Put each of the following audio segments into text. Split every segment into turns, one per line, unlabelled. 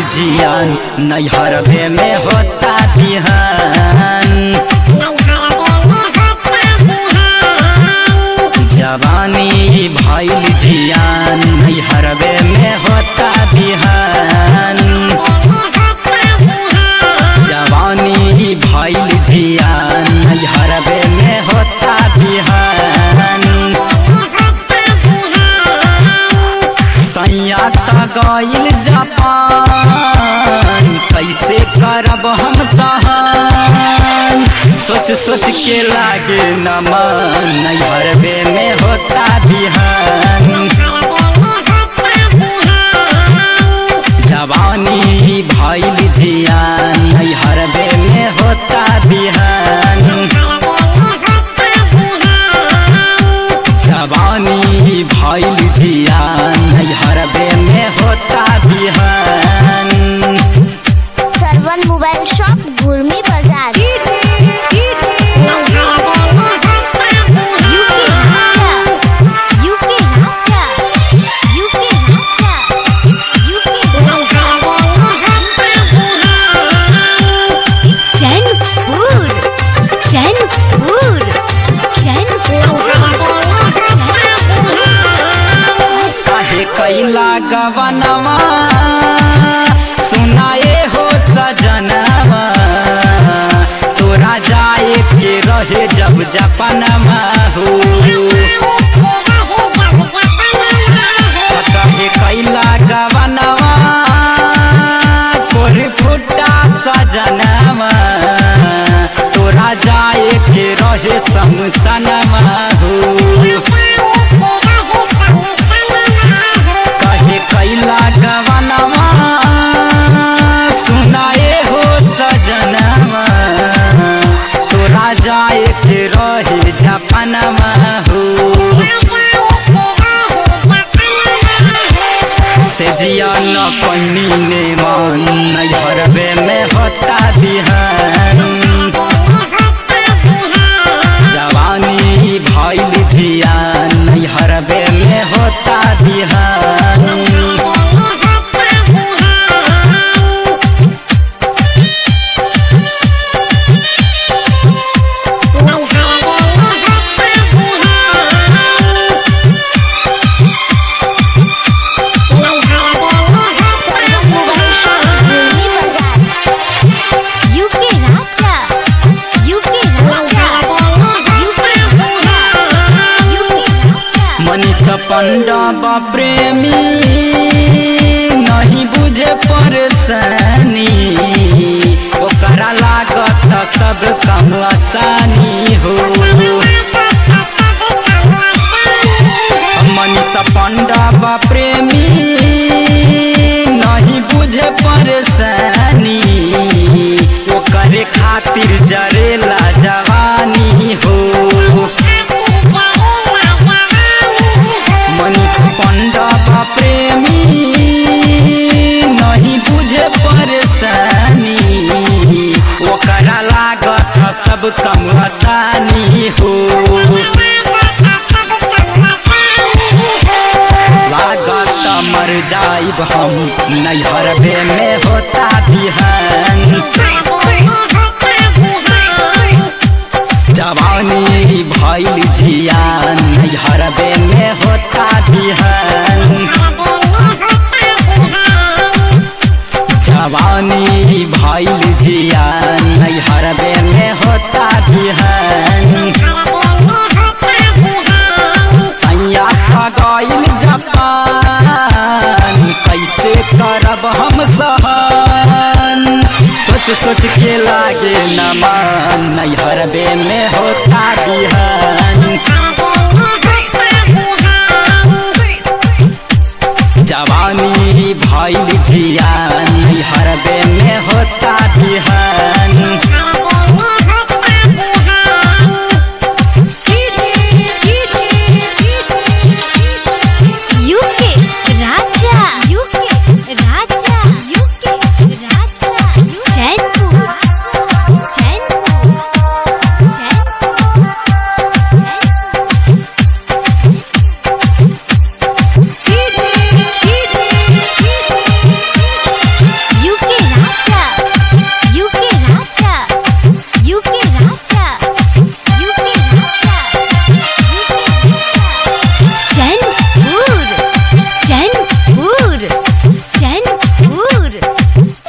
जियान नैहरवे में होता बिहान। जवानी भइल जियान नैहरवे में होता बिहान। जवानी भइल जियान नैहरवे में होता बिहान। सैया त गइल जापान कैसे करब हम सहन। सोच सोच के लागे न मन नैहरवे में होता बिहान। जवानी भइल जियान नैहरवे में होता बिहान। जवानी भइल जियान नैहरवे में होता बिहान।
सरवन मोबाइल शॉप गुरमी बाजार।
कैला गवनवा सुनाए हो सजनवा तोरा जाए के रहे जब जपनमा हो। कहे कैला गवनवा तोर फुटा सजनवा तोरा जाए के रहे समसनमा हो। कैला गवनवा सुनाए हो सजनवा तोरा जाए के रहे जपनमा हो। से जिया न पहिनी ने मन नैहरवे में होता बिहान। जवानी भइल जियान नैहरवे में होता बिहान। पंडब प्रेमी नहीं बुझे परेशानी ओकरा लागत सब काम आसानी हो। मनीष पंडब प्रेमी नहीं बुझे परेशानी ओकरे खातिर जरेला जवानी हो। मनीष पंडब प्रेमी नहीं बुझे परेशानी ओकरा लागत सब कम आसानी हो। लागत मर जाइब हम नैहरवे में होता बिहान। जवानी भइल जियान नैहरवे में होता बिहान। जवानी भइल जियान नैहरवे में होता बिहान। सैया गइल जापान कैसे करब हम सहन। सोच सोच के लागे न मन नैहरवे में होता बिहान। जवानी भइल जियान नैहरवे में होता बिहान।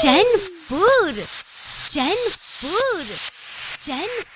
चैनपुर चैनपुर चैनपुर।